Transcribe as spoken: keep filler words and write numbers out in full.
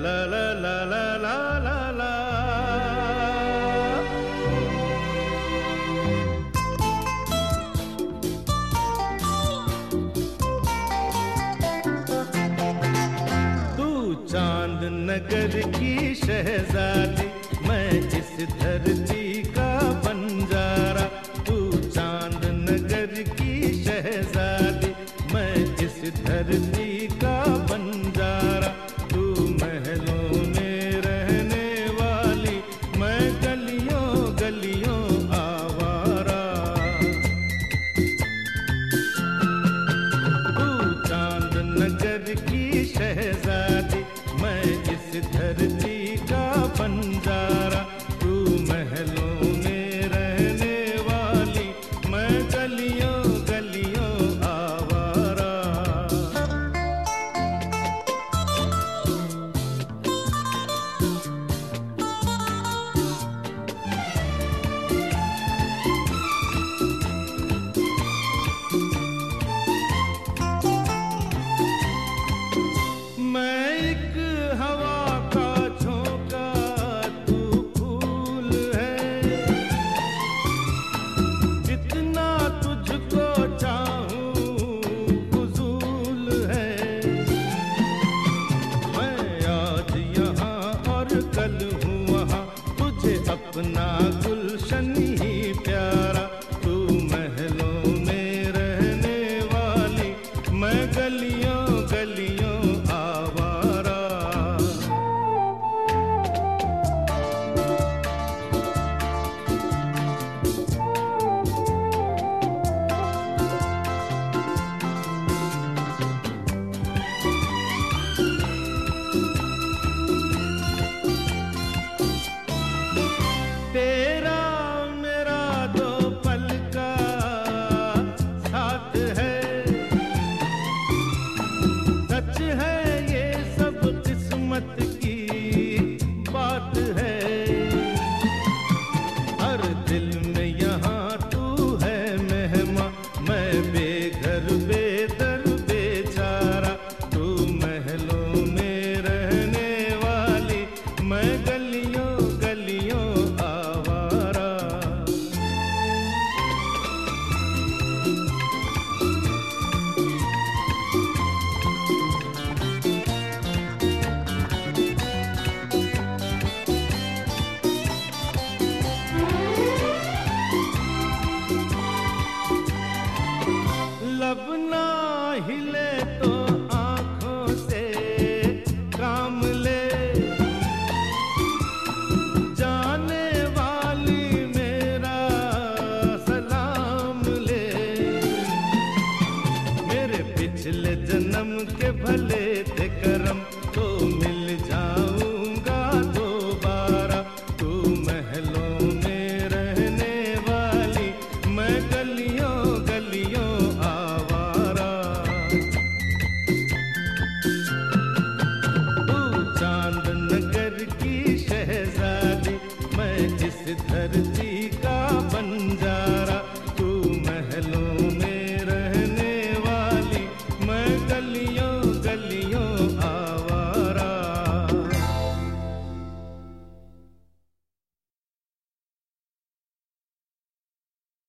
ला ला ला ला ला ला ला। तू चांद नगर की शहजादी, मैं इस धरती का बंजारा। तू चांद नगर की शहजादी, मैं इस धरती का बंजारा। तू महलों में रहने वाली, मैं गलियों गलियों आवारा। तू चांद नगर की शहजादी, मैं इस धरती का बंजारा। तू महलों में रहने वाली, मैं गलियों गलियों आवारा। मैं एक हवा का झोंका, तू फूल है। जितना तुझको चाहूं फुजूल है। मैं आज यहाँ और कल हूँ वहाँ, तुझे अपना गुलशन ही प्यारा। तू महलों में रहने वाली, मैं गलियों गलियों आवारा। तेरा मेरा दो पल का साथ है। सच है ये सब किस्मत की बात है। हर दिल में यहाँ तू है मेहमा, मैं बेघर बेदर बेचारा। तू महलों में रहने वाली, मैं गलियों गलियों आवारा। लब ना हिले तो आंखों से काम ले। जाने वाली मेरा सलाम ले। मेरे पिछले जन्म के भले